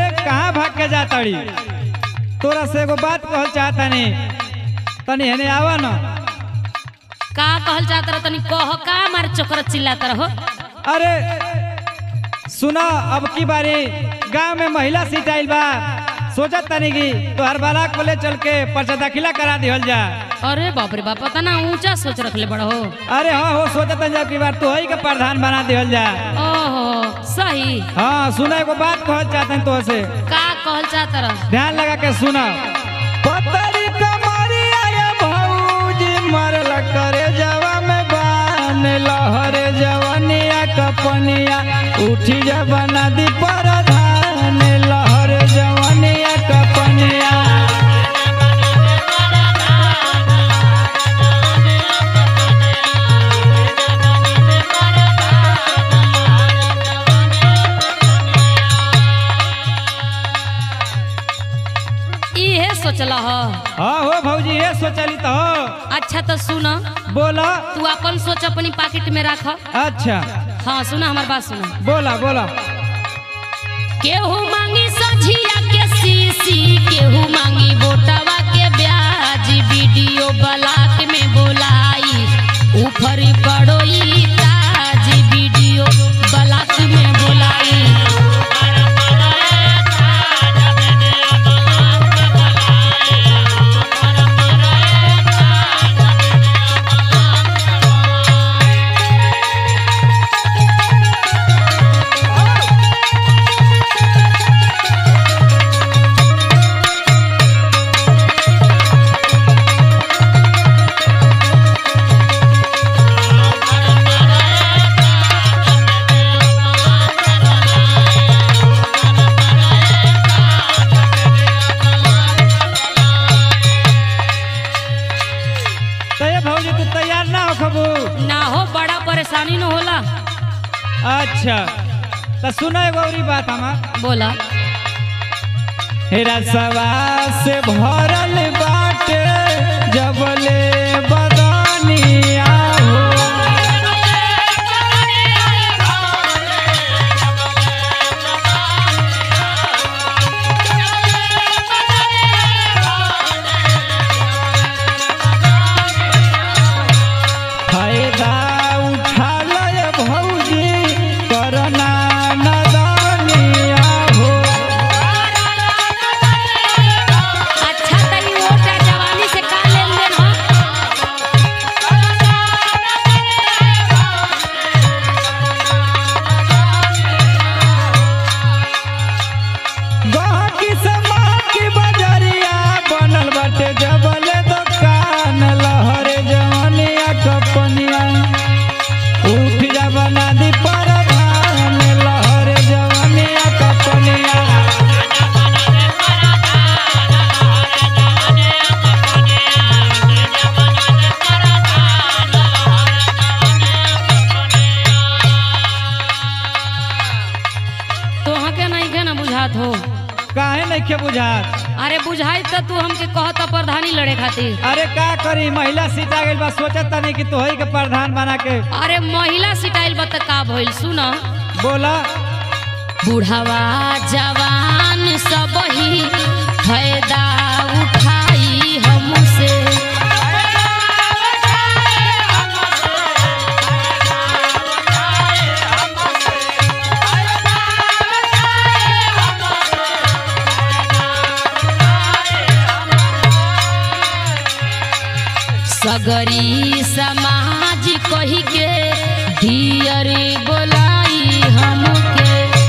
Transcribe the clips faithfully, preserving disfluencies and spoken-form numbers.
कहाँ भाग के जातड़ी? तोरा से एगो बात कहल चाहता नहीं, तनी हेने आवा न। का कहल चाहत रह तनी कह का मार चोकर चिल्लात रहो। अरे सुना, अब की बारी गांव में महिला सीट आइल बा, सोचत तनी की तो हर बाला को ले चल के पर्चा दाखिला करा दिहल जा। अरे बाप रे बाप, पता ना ऊंचा सोच रखले बड़ा हो। अरे हाँ हो सोचत जब की बार तो ही के प्रधान बना दिहल जा। ओहो सही। हाँ सुना, एगो बात कहल चाहते हैं तो से। का कहल चाहत रह? ध्यान लगा के सुना। पतरी कमरिया ये भौजी मरल करे जवा में बान लहरे जवनिया कपनिया उठी जब नदी पर धान लहरे जवनिया कपनिया। सोचला हो? हाँ हो भौजी ये सोचली तो हो। अच्छा तो सुना, बोला। तू अपन सोच अपनी पॉकेट में रख। अच्छा हाँ सुना, हमार बात सुना। बोला बोला। केहू मांगी सझिया के सीसी, केहू मांगी बोटवा के ब्याज, वीडियो ब्लॉक में बोलाई ऊपरी पड़ोई ताज, वीडियो ब्लॉक में बोलाई। ना हो, बड़ा परेशानी न होला। अच्छा तो सुनो एगो औरी बात हमार। बोला। हेरा सवा से भरल बाटे जबले बदनिया हो। फायदा उठा ले भौजी करना नदनिया हो। अच्छा तनी ओटा जवानी से का लेन देन हो? गहकी समा की बजरिया बनल बाटे जबले दुकान लहरे जवनिया कपनिया उठ जब नदी पर धान लहरे जवनिया कपनिया। तोहा के नहीं के ना बुझात हो? काहे नहीं के बुझात? अरे बुझाई तो तू हमके कहता प्रधानी लड़े खातिर। अरे का करी, महिला सीट आ गइल बा, सोचत नहीं कि तोही के प्रधान बना के। अरे महिला सिटाइल बत का भइल सुना। बोला। बुढ़ावा जवान सब ही फायदा उठाई हमसे। सगरी समाज कही के धियरे बोलाई हमके।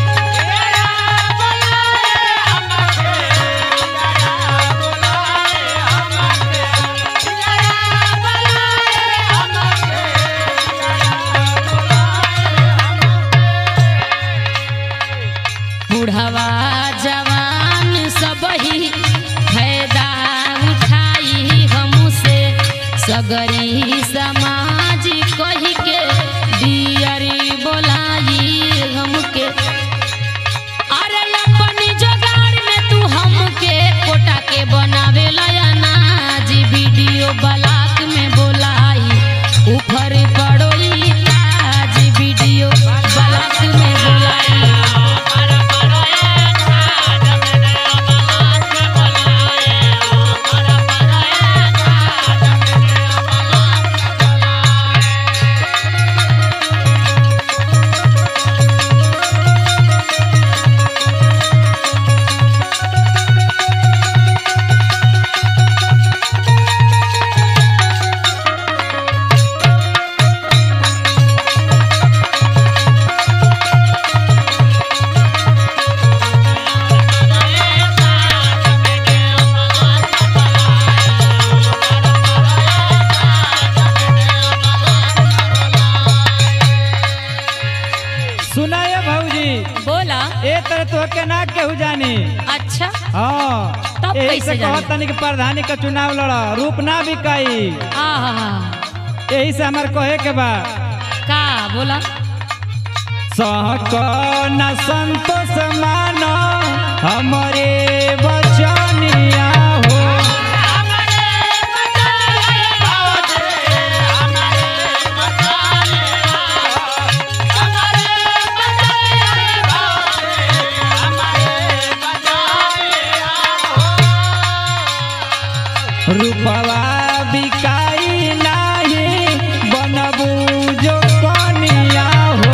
बुढ़वा जवान सब ही फायदा उठाई हमसे। सगरी समाज कही के दियरी बोलाई हमके। अरे अपनी जोगाड़ में तू हमके कोटा के बनावे अनाज, वीडियो ब्लॉक में बोलाई ऊपर पड़ोई ताज, वीडियो ब्लॉक में बोलाई। ए तरह तो के ना केहू जानी। अच्छा हाँ तब यही कैसे से जानी? कहत तनी कि प्रधानी का चुनाव लड़ा रूप ना बिकाई। आहा यही से हमार कहे के बा का बोला सहक न संतोष मानो हमारे बचनिया हो। रूपवा बिकाई नाही बनबू जो कनिया हो।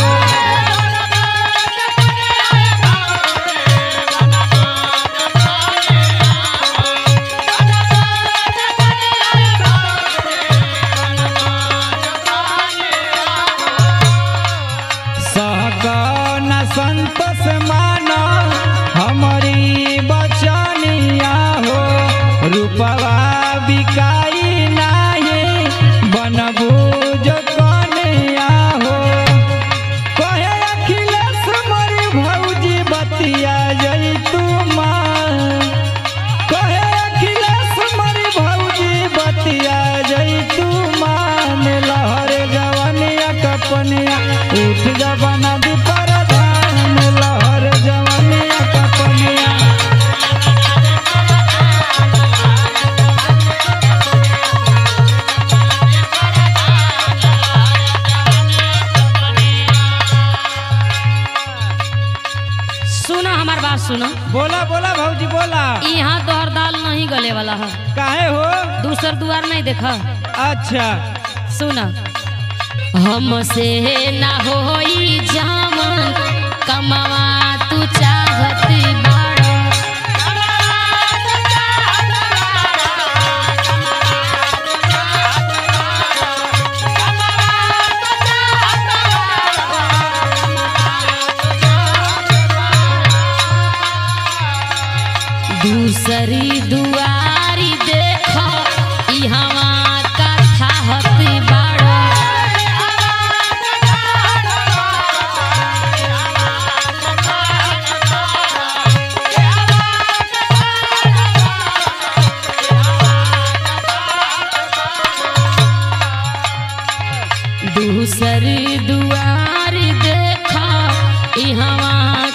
सहक न संतोष मानो हमारी बचनिया हो। रूपवा बिकाई नाही बनबू जो कनिया हो। कहे अखिलेश मोरी भौजी बतिया जई तू माँ। कहे अखिलेश मोरी भौजी बतिया जई तू मान। लहर जवनिया कपनिया उठ जबना दी परधान। लहर जवनिया कपनिया सुना हमार बात सुना। बोला बोला भौजी बोला। यहाँ तोहर दाल नहीं गले वाला है। काहे हो? दूसर दुआर नहीं देखा। अच्छा सुना हमसे ना होई जामन कमावा तू चाहत बाड़ा। दूसरी दुआरी देखो इहवा का चाहत बाड़ा। दूसरी दुआरी देखा इहवा